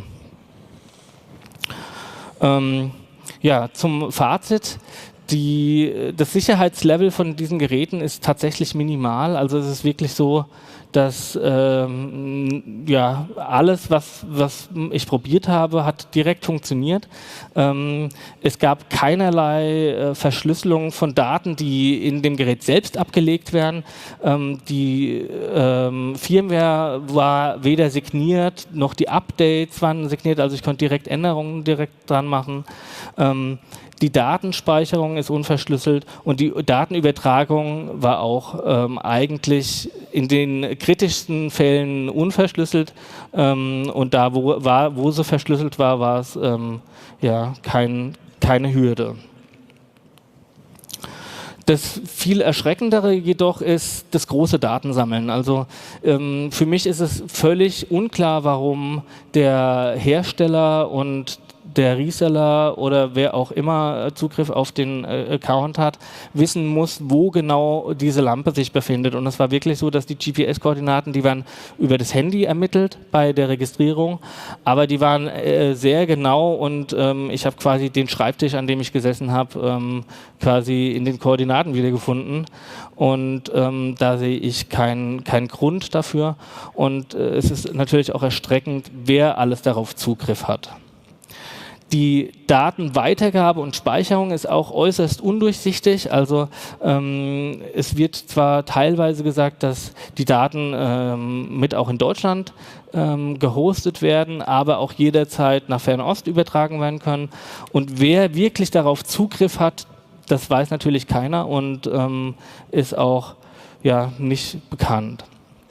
Ähm, Ja, zum Fazit. Die, das Sicherheitslevel von diesen Geräten ist tatsächlich minimal. Also es ist wirklich so, dass ähm, ja, alles, was, was ich probiert habe, hat direkt funktioniert. Ähm, es gab keinerlei äh, Verschlüsselung von Daten, die in dem Gerät selbst abgelegt werden. Ähm, die ähm, Firmware war weder signiert, noch die Updates waren signiert, also ich konnte direkt Änderungen direkt dran machen. Ähm, Die Datenspeicherung ist unverschlüsselt und die Datenübertragung war auch ähm, eigentlich in den kritischsten Fällen unverschlüsselt ähm, und da, wo, war, wo sie verschlüsselt war, war es ähm, ja, kein, keine Hürde. Das viel Erschreckendere jedoch ist das große Datensammeln. Also ähm, für mich ist es völlig unklar, warum der Hersteller und der Reseller oder wer auch immer Zugriff auf den äh, Account hat, wissen muss, wo genau diese Lampe sich befindet. Und es war wirklich so, dass die G P S-Koordinaten, die waren über das Handy ermittelt bei der Registrierung, aber die waren äh, sehr genau und ähm, ich habe quasi den Schreibtisch, an dem ich gesessen habe, ähm, quasi in den Koordinaten wiedergefunden. Und ähm, da sehe ich keinen kein Grund dafür. Und äh, es ist natürlich auch erschreckend, wer alles darauf Zugriff hat. Die Datenweitergabe und Speicherung ist auch äußerst undurchsichtig. Also ähm, es wird zwar teilweise gesagt, dass die Daten ähm, mit auch in Deutschland ähm, gehostet werden, aber auch jederzeit nach Fernost übertragen werden können. Und wer wirklich darauf Zugriff hat, das weiß natürlich keiner und ähm, ist auch ja, nicht bekannt.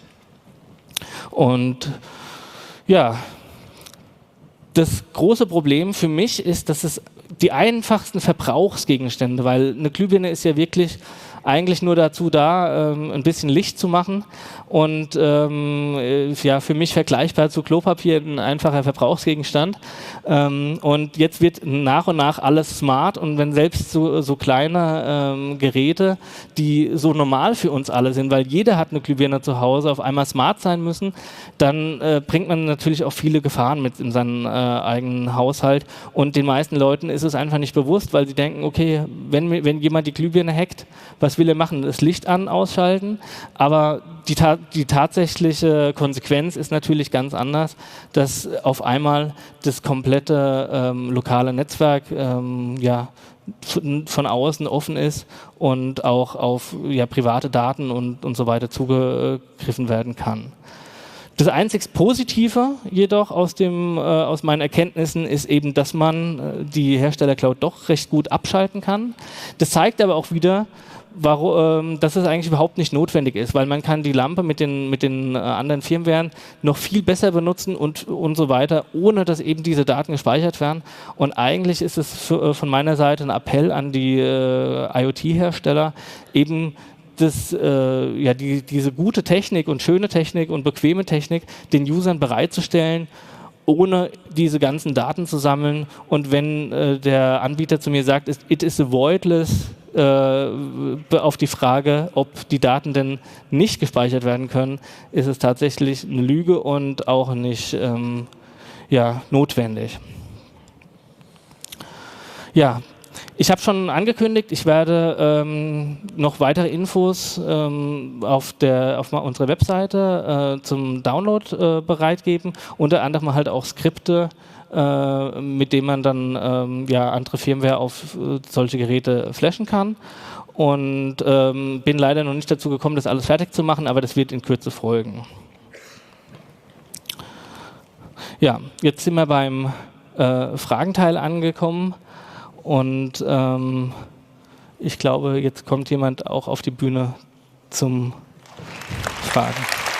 Und ja, das große Problem für mich ist, dass es die einfachsten Verbrauchsgegenstände, weil eine Glühbirne ist ja wirklich eigentlich nur dazu da, ähm, ein bisschen Licht zu machen und ähm, ja, für mich vergleichbar zu Klopapier, ein einfacher Verbrauchsgegenstand. Ähm, und jetzt wird nach und nach alles smart und wenn selbst so, so kleine ähm, Geräte, die so normal für uns alle sind, weil jeder hat eine Glühbirne zu Hause, auf einmal smart sein müssen, dann äh, bringt man natürlich auch viele Gefahren mit in seinen äh, eigenen Haushalt und den meisten Leuten ist es einfach nicht bewusst, weil sie denken, okay, wenn, wenn jemand die Glühbirne hackt, was will er machen? Das Licht an, ausschalten, aber die, ta die tatsächliche Konsequenz ist natürlich ganz anders, dass auf einmal das komplette ähm, lokale Netzwerk ähm, ja, von außen offen ist und auch auf ja, private Daten und, und so weiter zugegriffen werden kann. Das einzig Positive jedoch aus, dem, äh, aus meinen Erkenntnissen ist eben, dass man äh, die Hersteller-Cloud doch recht gut abschalten kann. Das zeigt aber auch wieder, warum, äh, dass es eigentlich überhaupt nicht notwendig ist, weil man kann die Lampe mit den, mit den äh, anderen Firmwaren noch viel besser benutzen und, und so weiter, ohne dass eben diese Daten gespeichert werden. Und eigentlich ist es für, äh, von meiner Seite ein Appell an die äh, IoT-Hersteller, eben Das, äh, ja, die, diese gute Technik und schöne Technik und bequeme Technik den Usern bereitzustellen, ohne diese ganzen Daten zu sammeln. Und wenn äh, der Anbieter zu mir sagt, it is avoidless, äh, auf die Frage, ob die Daten denn nicht gespeichert werden können, ist es tatsächlich eine Lüge und auch nicht ähm, ja, notwendig. Ja. Ich habe schon angekündigt, ich werde ähm, noch weitere Infos ähm, auf, der, auf unserer Webseite äh, zum Download äh, bereitgeben, unter anderem halt auch Skripte, äh, mit denen man dann ähm, ja, andere Firmware auf äh, solche Geräte flashen kann. Und ähm, bin leider noch nicht dazu gekommen, das alles fertig zu machen, aber das wird in Kürze folgen. Ja, jetzt sind wir beim äh, Fragenteil angekommen. Und ähm, ich glaube, jetzt kommt jemand auch auf die Bühne zum Fragen.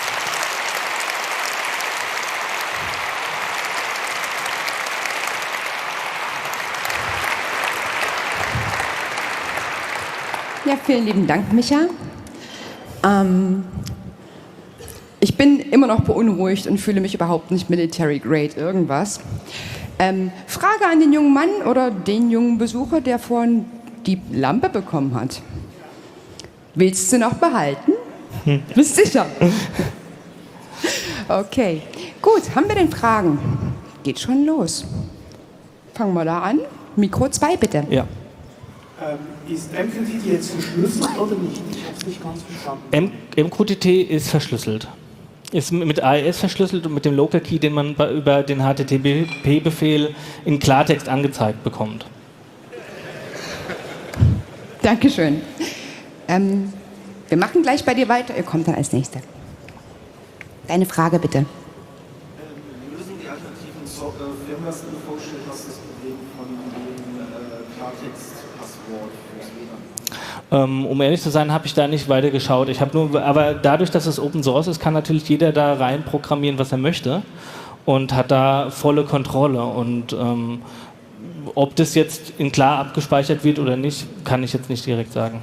Ja, vielen lieben Dank, Micha. Ähm, ich bin immer noch beunruhigt und fühle mich überhaupt nicht Military Grade irgendwas. Ähm, Frage an den jungen Mann oder den jungen Besucher, der vorhin die Lampe bekommen hat. Willst du noch behalten? Hm. Bist sicher? Okay, gut, haben wir denn Fragen? Geht schon los. Fangen wir da an. Mikro zwei, bitte. Ja. Ähm, ist M Q T T jetzt verschlüsselt oder nicht? Ich habe es nicht ganz verstanden. M Q T T ist verschlüsselt. Ist mit A E S verschlüsselt und mit dem Local Key, den man über den H T T P-Befehl in Klartext angezeigt bekommt. Dankeschön. Ähm, wir machen gleich bei dir weiter. Ihr kommt dann als Nächster. Deine Frage bitte. Ähm, lösen die alternativen so äh, Firmware vorstellen, was das Problem von dem äh, Klartext-Passwort fürs W L A N? Ähm, um ehrlich zu sein, habe ich da nicht weiter geschaut. Ich habe nur, aber dadurch, dass es Open Source ist, kann natürlich jeder da rein programmieren, was er möchte und hat da volle Kontrolle. Und ähm, ob das jetzt in klar abgespeichert wird oder nicht, kann ich jetzt nicht direkt sagen.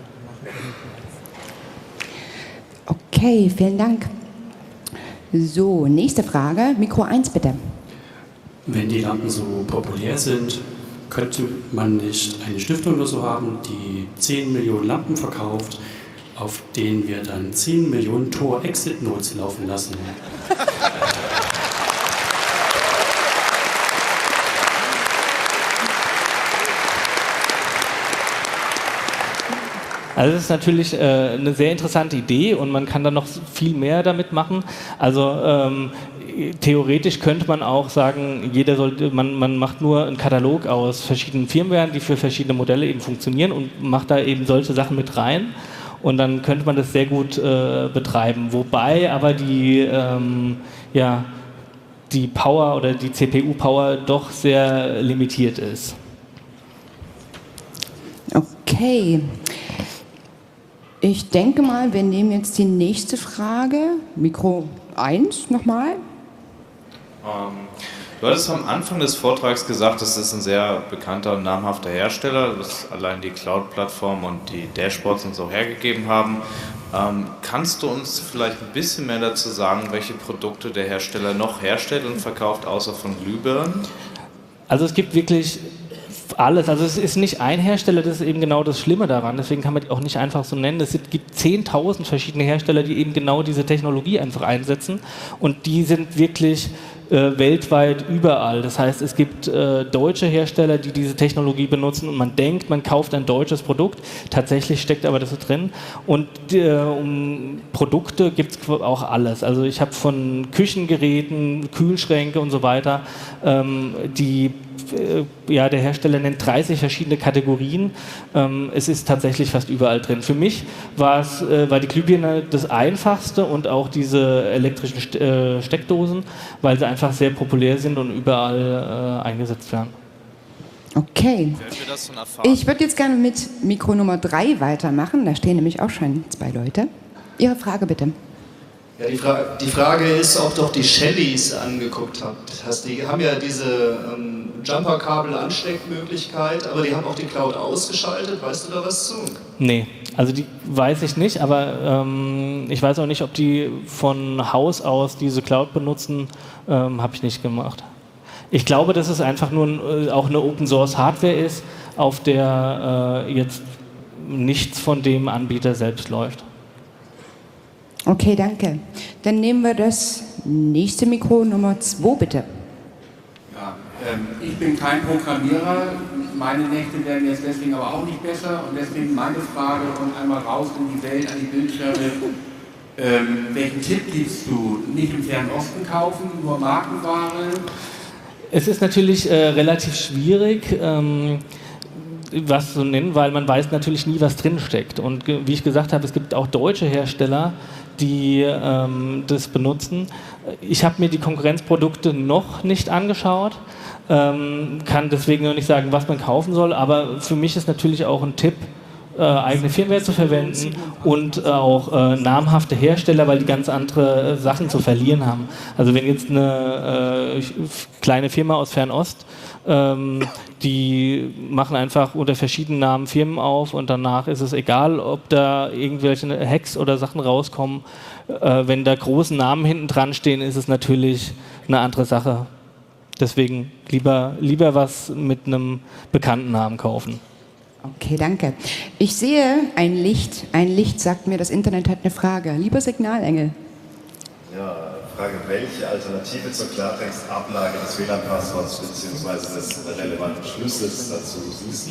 Okay, vielen Dank. So, nächste Frage. Mikro eins bitte. Wenn die Lampen so populär sind, könnte man nicht eine Stiftung oder so haben, die zehn Millionen Lampen verkauft, auf denen wir dann zehn Millionen Tor-Exit-Notes laufen lassen? Also das ist natürlich äh, eine sehr interessante Idee und man kann da noch viel mehr damit machen. Also ähm, theoretisch könnte man auch sagen, jeder sollte, man, man macht nur einen Katalog aus verschiedenen Firmwaren, die für verschiedene Modelle eben funktionieren und macht da eben solche Sachen mit rein. Und dann könnte man das sehr gut äh, betreiben. Wobei aber die, ähm, ja, die Power oder die C P U-Power doch sehr limitiert ist. Okay. Ich denke mal, wir nehmen jetzt die nächste Frage. Mikro eins nochmal. Ähm, Du hattest am Anfang des Vortrags gesagt, das ist ein sehr bekannter und namhafter Hersteller, das allein die Cloud-Plattform und die Dashboards und so hergegeben haben. Ähm, kannst du uns vielleicht ein bisschen mehr dazu sagen, welche Produkte der Hersteller noch herstellt und verkauft, außer von Glühbirnen? Also es gibt wirklich alles. Also es ist nicht ein Hersteller, das ist eben genau das Schlimme daran. Deswegen kann man die auch nicht einfach so nennen. Es gibt zehntausend verschiedene Hersteller, die eben genau diese Technologie einfach einsetzen. Und die sind wirklich äh, weltweit überall. Das heißt, es gibt äh, deutsche Hersteller, die diese Technologie benutzen und man denkt, man kauft ein deutsches Produkt. Tatsächlich steckt aber das so drin. Und äh, um Produkte gibt es auch alles. Also ich habe von Küchengeräten, Kühlschränke und so weiter, ähm, die ja, der Hersteller nennt dreißig verschiedene Kategorien. Ähm, es ist tatsächlich fast überall drin. Für mich war es, äh, war die Glühbirne das Einfachste und auch diese elektrischen St äh, Steckdosen, weil sie einfach sehr populär sind und überall äh, eingesetzt werden. Okay. Ich würde jetzt gerne mit Mikro Nummer drei weitermachen. Da stehen nämlich auch schon zwei Leute. Ihre Frage bitte. Ja, die, Fra die Frage ist, ob doch die Shellys angeguckt habt. Die haben ja diese ähm, Jumper-Kabel-Ansteckmöglichkeit, aber die haben auch die Cloud ausgeschaltet. Weißt du da was zu? Nee, also die weiß ich nicht, aber ähm, ich weiß auch nicht, ob die von Haus aus diese Cloud benutzen, ähm, habe ich nicht gemacht. Ich glaube, dass es einfach nur äh, auch eine Open-Source-Hardware ist, auf der äh, jetzt nichts von dem Anbieter selbst läuft. Okay, danke. Dann nehmen wir das nächste Mikro, Nummer zwei, bitte. Ja, ähm, ich bin kein Programmierer, meine Nächte werden jetzt deswegen aber auch nicht besser und deswegen meine Frage und einmal raus in die Welt, an die Bildschirme. Ähm, welchen Tipp gibst du? Nicht im Fernen Osten kaufen, nur Markenware? Es ist natürlich äh, relativ schwierig, ähm, was zu nennen, weil man weiß natürlich nie, was drinsteckt. Und wie ich gesagt habe, es gibt auch deutsche Hersteller, die ähm, das benutzen. Ich habe mir die Konkurrenzprodukte noch nicht angeschaut, ähm, kann deswegen noch nicht sagen, was man kaufen soll, aber für mich ist natürlich auch ein Tipp, äh, eigene Firmware zu verwenden und äh, auch äh, namhafte Hersteller, weil die ganz andere äh, Sachen zu verlieren haben. Also wenn jetzt eine äh, kleine Firma aus Fernost, ähm, die machen einfach unter verschiedenen Namen Firmen auf und danach ist es egal, ob da irgendwelche Hacks oder Sachen rauskommen. Äh, wenn da große Namen hinten dran stehen, ist es natürlich eine andere Sache. Deswegen lieber, lieber was mit einem bekannten Namen kaufen. Okay, danke. Ich sehe ein Licht. Ein Licht sagt mir, das Internet hat eine Frage. Lieber Signalengel. Ja, Frage, welche Alternative zur Klartext-Ablage des W L A N-Passworts bzw. des relevanten Schlüssels dazu siehst du?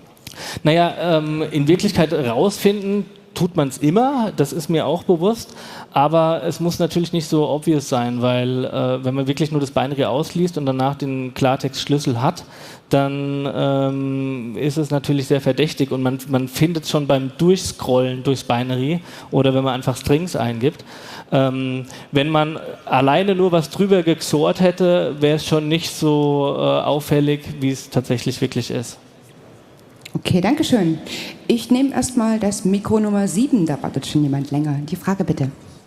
Naja, ähm, in Wirklichkeit rausfinden tut man es immer, das ist mir auch bewusst, aber es muss natürlich nicht so obvious sein, weil äh, wenn man wirklich nur das Binary ausliest und danach den Klartext-Schlüssel hat, dann ähm, ist es natürlich sehr verdächtig und man, man findet es schon beim Durchscrollen durchs Binary oder wenn man einfach Strings eingibt. Ähm, wenn man alleine nur was drüber gexort hätte, wäre es schon nicht so äh, auffällig, wie es tatsächlich wirklich ist. Okay, danke schön. Ich nehme erstmal das Mikro Nummer sieben, da wartet schon jemand länger. Die Frage bitte.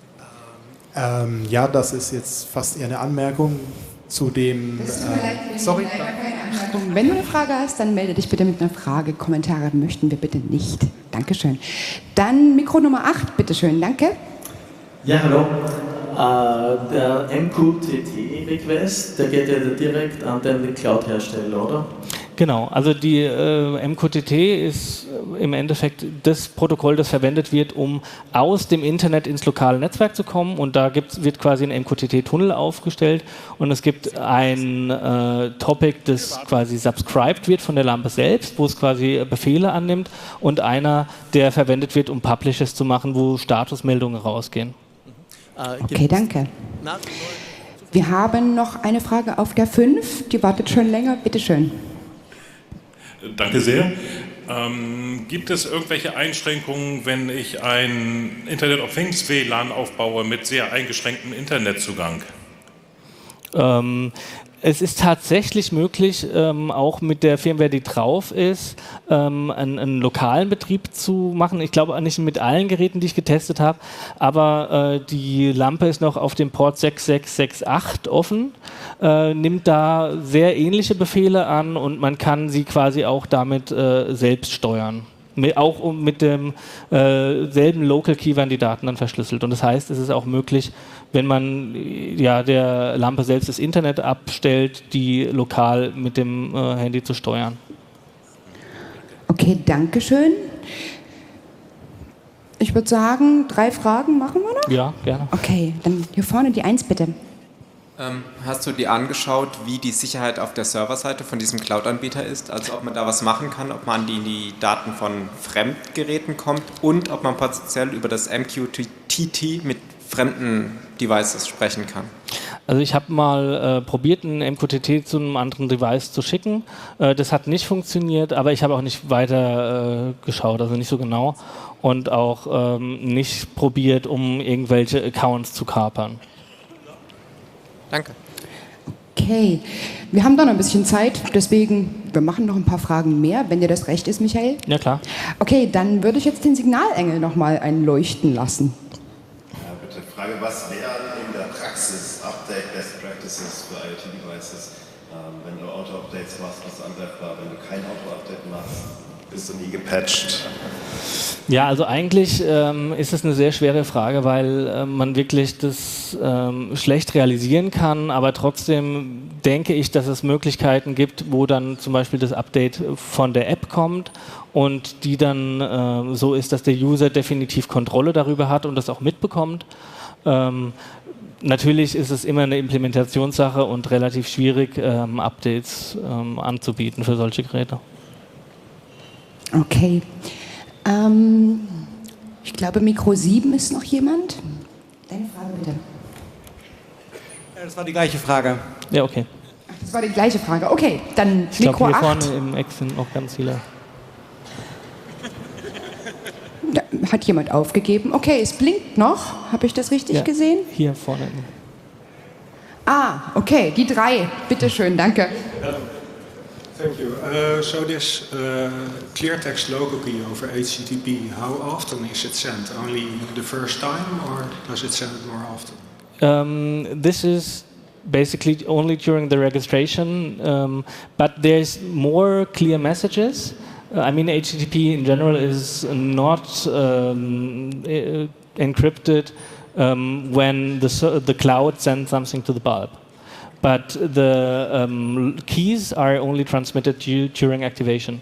Ähm, ja, das ist jetzt fast eher eine Anmerkung zu dem... Äh, sorry. Wenn du eine Frage hast, dann melde dich bitte mit einer Frage. Kommentare möchten wir bitte nicht. Dankeschön. Dann Mikro Nummer acht, bitteschön. Danke. Ja, hallo. Äh, der M Q T T-Request, der geht ja direkt an den Cloud-Hersteller, oder? Genau, also die äh, M Q T T ist äh, im Endeffekt das Protokoll, das verwendet wird, um aus dem Internet ins lokale Netzwerk zu kommen und da gibt's, wird quasi ein M Q T T-Tunnel aufgestellt und es gibt ein äh, Topic, das quasi subscribed wird von der Lampe selbst, wo es quasi Befehle annimmt und einer, der verwendet wird, um Publishes zu machen, wo Statusmeldungen rausgehen. Okay, danke. Wir haben noch eine Frage auf der fünf, die wartet schon länger, bitteschön. Danke sehr. Ähm, gibt es irgendwelche Einschränkungen, wenn ich ein Internet of Things W L A N aufbaue mit sehr eingeschränktem Internetzugang? Ähm, es ist tatsächlich möglich, ähm, auch mit der Firmware, die drauf ist, ähm, einen, einen lokalen Betrieb zu machen. Ich glaube nicht mit allen Geräten, die ich getestet habe, aber äh, die Lampe ist noch auf dem Port sechs sechs sechs acht offen, äh, nimmt da sehr ähnliche Befehle an und man kann sie quasi auch damit äh, selbst steuern. Mit, auch mit dem äh, selben Local Key werden die Daten dann verschlüsselt. Und das heißt, es ist auch möglich, wenn man ja, der Lampe selbst das Internet abstellt, die lokal mit dem äh, Handy zu steuern. Okay, danke schön. Ich würde sagen, drei Fragen machen wir noch? Ja, gerne. Okay, dann hier vorne die Eins bitte. Ähm, hast du dir angeschaut, wie die Sicherheit auf der Serverseite von diesem Cloud-Anbieter ist? Also ob man da was machen kann, ob man die, die Daten von Fremdgeräten kommt und ob man potenziell über das M Q T T mit fremden Devices sprechen kann? Also ich habe mal äh, probiert, ein M Q T T zu einem anderen Device zu schicken. Äh, das hat nicht funktioniert, aber ich habe auch nicht weiter äh, geschaut, also nicht so genau. Und auch ähm, nicht probiert, um irgendwelche Accounts zu kapern. Danke. Okay, wir haben da noch ein bisschen Zeit, deswegen, wir machen noch ein paar Fragen mehr, wenn dir das recht ist, Michael. Ja, klar. Okay, dann würde ich jetzt den Signalengel nochmal einleuchten lassen. Ja, bitte. Frage, was wären in der Praxis Update Best Practices für IoT-Devices? Ähm, wenn du Auto-Updates machst, bist du angreifbar. Wenn du kein Auto-Update machst, bist du nie gepatcht. Ja, also eigentlich ähm, ist es eine sehr schwere Frage, weil äh, man wirklich das ähm, schlecht realisieren kann, aber trotzdem denke ich, dass es Möglichkeiten gibt, wo dann zum Beispiel das Update von der App kommt und die dann äh, so ist, dass der User definitiv Kontrolle darüber hat und das auch mitbekommt. Ähm, natürlich ist es immer eine Implementationssache und relativ schwierig, ähm, Updates ähm, anzubieten für solche Geräte. Okay. Ähm, ich glaube, Mikro sieben ist noch jemand. Deine Frage bitte. Das war die gleiche Frage. Ja, okay. Ach, das war die gleiche Frage. Okay, dann ich Mikro glaub, hier acht. vorne im Eck sind auch ganz viele. Da hat jemand aufgegeben. Okay, es blinkt noch. Habe ich das richtig ja, gesehen? Hier vorne. Ah, okay, die drei. Bitte schön, danke. Thank you. Uh, so this uh, clear text local key over H T T P, how often is it sent? Only the first time, or does it send it more often? Um, this is basically only during the registration, um, but there's more clear messages. Uh, I mean, H T T P in general is not um, uh, encrypted um, when the, the cloud sends something to the bulb. But the um, keys are only transmitted du during activation.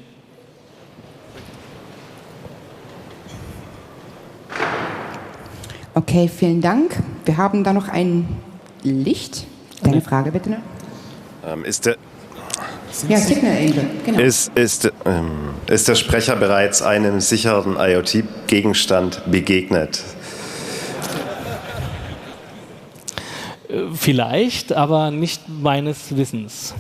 Okay, vielen Dank. Wir haben da noch ein Licht. Deine Frage bitte. Ne? Ähm, ist der Ja, Signal Angel, genau. Ist, ist, ähm, ist der Sprecher bereits einem sicheren IoT-Gegenstand begegnet? Vielleicht, aber nicht meines Wissens.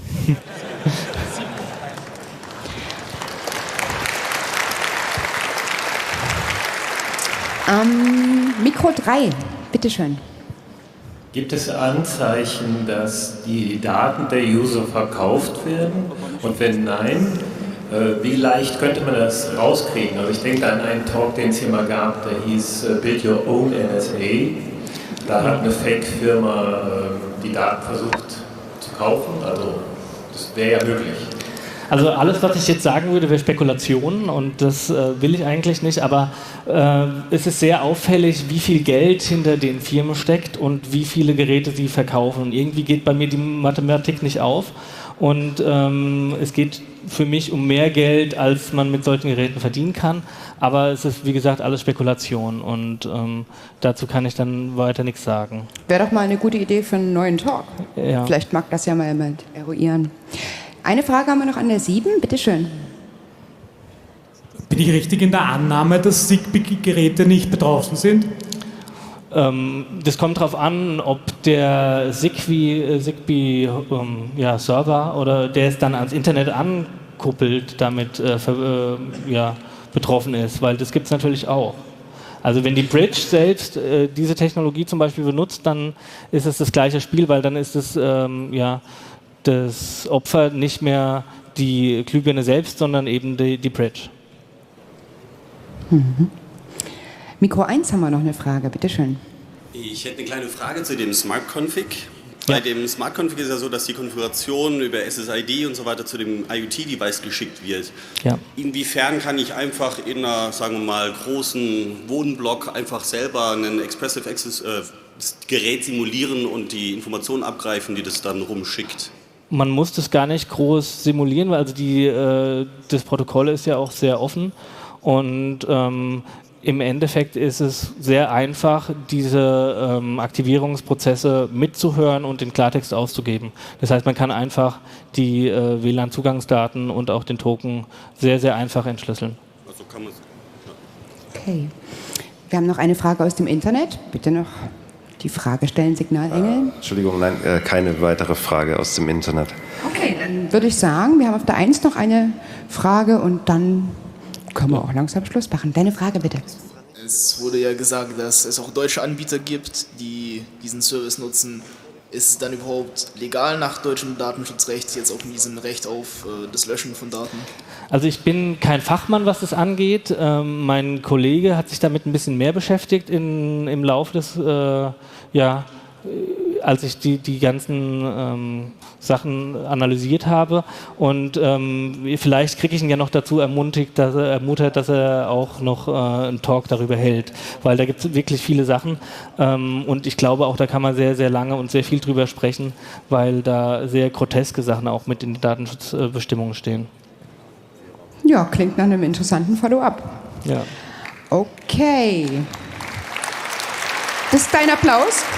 ähm, Mikro drei, bitteschön. Gibt es Anzeichen, dass die Daten der User verkauft werden? Und wenn nein, äh, wie leicht könnte man das rauskriegen? Also ich denke an einen Talk, den es hier mal gab, der hieß uh, Build Your Own N S A. Da hat eine Fake-Firma äh, die Daten versucht zu kaufen. Also das wäre ja möglich. Also alles, was ich jetzt sagen würde, wäre Spekulation und das äh, will ich eigentlich nicht, aber äh, es ist sehr auffällig, wie viel Geld hinter den Firmen steckt und wie viele Geräte sie verkaufen. Und irgendwie geht bei mir die Mathematik nicht auf und ähm, es geht für mich um mehr Geld, als man mit solchen Geräten verdienen kann, aber es ist, wie gesagt, alles Spekulation und ähm, dazu kann ich dann weiter nichts sagen. Wäre doch mal eine gute Idee für einen neuen Talk. Ja. Vielleicht mag das ja mal jemand eruieren. Eine Frage haben wir noch an der sieben, bitteschön. Bin ich richtig in der Annahme, dass Zigbee-Geräte nicht betroffen sind? Ähm, das kommt darauf an, ob der Zigbee, Zigbee ähm, ja, Server oder der es dann ans Internet ankuppelt, damit äh, für, äh, ja, betroffen ist, weil das gibt es natürlich auch. Also wenn die Bridge selbst äh, diese Technologie zum Beispiel benutzt, dann ist es das gleiche Spiel, weil dann ist es ähm, ja das Opfer nicht mehr die Glühbirne selbst, sondern eben die, die Bridge. Mhm. Mikro eins haben wir noch eine Frage, bitteschön. Ich hätte eine kleine Frage zu dem Smart Config. Bei dem Smart Config ist ja so, dass die Konfiguration über S S I D und so weiter zu dem IoT-Device geschickt wird. Ja. Inwiefern kann ich einfach in einer, sagen wir mal, großen Wohnblock einfach selber ein Expressive Access äh, Gerät simulieren und die Informationen abgreifen, die das dann rumschickt? Man muss das gar nicht groß simulieren, weil also die, äh, das Protokoll ist ja auch sehr offen und ähm, im Endeffekt ist es sehr einfach, diese ähm, Aktivierungsprozesse mitzuhören und den Klartext auszugeben. Das heißt, man kann einfach die äh, W L A N-Zugangsdaten und auch den Token sehr, sehr einfach entschlüsseln. Also kann man, ja. Okay. Wir haben noch eine Frage aus dem Internet. Bitte noch die Frage stellen, Signalengel. Äh, Entschuldigung, nein, äh, keine weitere Frage aus dem Internet. Okay, dann würde ich sagen, wir haben auf der eins noch eine Frage und dann können wir auch langsam Schluss machen. Deine Frage bitte. Es wurde ja gesagt, dass es auch deutsche Anbieter gibt, die diesen Service nutzen. Ist es dann überhaupt legal nach deutschem Datenschutzrecht, jetzt auch mit diesem Recht auf äh, das Löschen von Daten? Also ich bin kein Fachmann, was das angeht. Ähm, mein Kollege hat sich damit ein bisschen mehr beschäftigt in, im Laufe des, äh, ja, als ich die, die ganzen ähm, Sachen analysiert habe. Und ähm, vielleicht kriege ich ihn ja noch dazu ermutigt, dass er, ermutigt, dass er auch noch äh, einen Talk darüber hält. Weil da gibt es wirklich viele Sachen. Ähm, und ich glaube auch, da kann man sehr, sehr lange und sehr viel drüber sprechen, weil da sehr groteske Sachen auch mit in den Datenschutzbestimmungen stehen. Ja, klingt nach einem interessanten Follow-up. Ja. Okay. Das ist dein Applaus.